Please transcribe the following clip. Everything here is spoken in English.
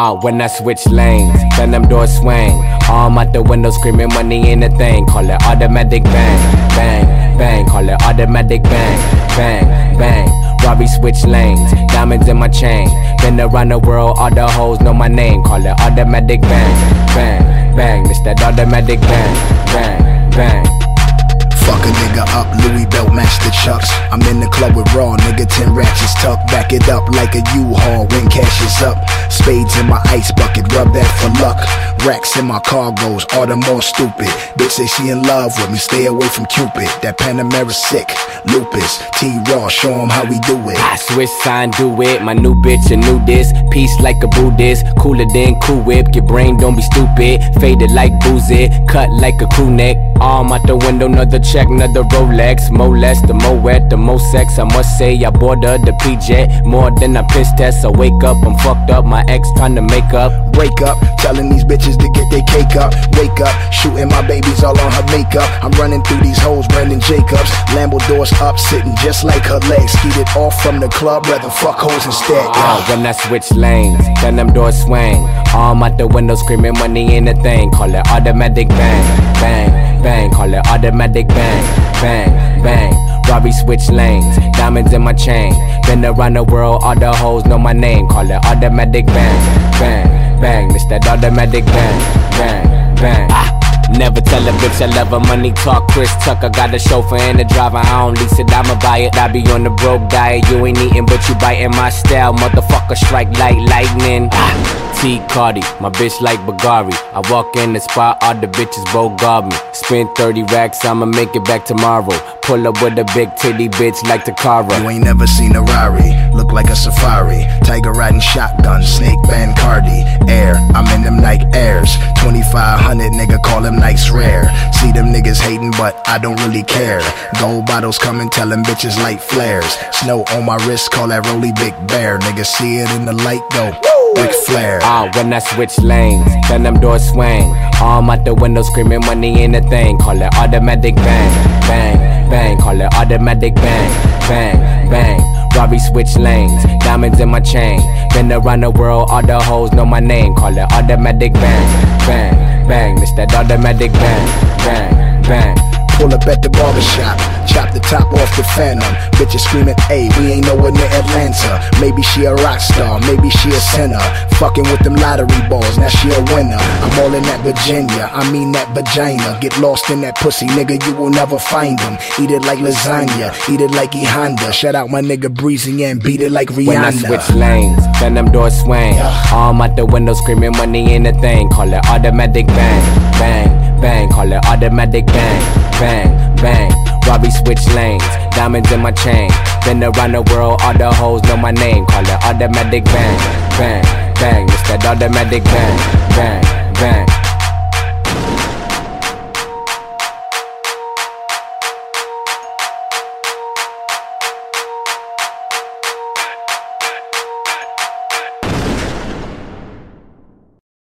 When I switch lanes, then them doors swing. Arm out the window screaming money ain't a thing. Call it automatic bang, bang, bang. Call it automatic bang, bang, bang. Robbie switch lanes, diamonds in my chain. Been around the world, all the hoes know my name. Call it automatic bang, bang, bang. It's that automatic bang, bang, bang. Fuck a nigga up, Louis belt match the chucks. I'm in the club with raw, nigga, 10 ratchets tucked. Back it up like a U-Haul when cash is up. Spades in my ice bucket, rub that for luck. Racks in my cargoes, all the more stupid. Bitch say she in love with me, stay away from Cupid. That Panamera sick, lupus, T-Raw, show him how we do it. I switch sign, do it, my new bitch, a new this. Peace like a Buddhist, cooler than Cool Whip. Your brain don't be stupid, faded like boozy, cut like a crew neck. Arm out the window, another check, another Rolex. More less, the more wet, the more sex. I must say I boarded the PJ more than I piss test. I wake up, I'm fucked up, my ex trying to make up. Wake up, telling these bitches to get their cake up. Wake up, shooting my babies all on her makeup. I'm running through these hoes, Brandon Jacobs. Lambo doors up, sitting just like her legs. Skeeted off from the club, rather fuck hoes instead. When I switch lanes, then them doors swing. Arm out the window screaming money ain't a thing. Call it automatic bang, bang, bang. Call it automatic bang, bang, bang. Robbie switch lanes, diamonds in my chain. Been around the world, all the hoes know my name. Call it automatic bang, bang, bang. It's that automatic bang, bang, bang. Never tell a bitch I love her, money talk, Chris Tucker. Got a chauffeur and a driver, I don't lease it, I'ma buy it. I be on the broke diet, you ain't eating but you biting my style. Motherfucker strike like lightning. T Cardi, my bitch like Bagari. I walk in the spot, all the bitches bogard me. Spend 30 racks, I'ma make it back tomorrow. Pull up with a big titty bitch like Takara. You ain't never seen a Rari, look like a safari. Tiger riding shotgun, snake band Cardi. Air, I'm in them Nike Airs. 2500 nigga, call them Nikes rare. See them niggas hating but I don't really care. Gold bottles coming, tell them bitches light flares. Snow on my wrist, call that Rolly Big Bear. Niggas see it in the light, go Ric Flair. When I switch lanes, then them doors swing. Arm out the window screaming money ain't a thing. Call it automatic bang, bang, bang. Call it automatic bang, bang, bang. Robbie switch lanes, diamonds in my chain. Been around the world, all the hoes know my name. Call it automatic bang, bang, bang. It's that automatic bang, bang, bang. Pull up at the barbershop, chop the top off the Phantom. Bitches screaming, ayy, we ain't nowhere near Atlanta. Maybe she a rock star, maybe she a sinner. Fucking with them lottery balls, now she a winner. I'm all in that Virginia, I mean that vagina. Get lost in that pussy, nigga, you will never find them. Eat it like lasagna, eat it like E Honda. Shout out my nigga Breezy and beat it like Rihanna. When I switch lanes, then them doors swing. Arm out the window screaming money ain't a thing. Call it automatic bang, bang, bang. Call it automatic bang, bang, bang. Robbie switch lanes, diamonds in my chain. Been around the world, all the hoes know my name. Call it automatic bang, bang, bang. It's that automatic bang, bang, bang.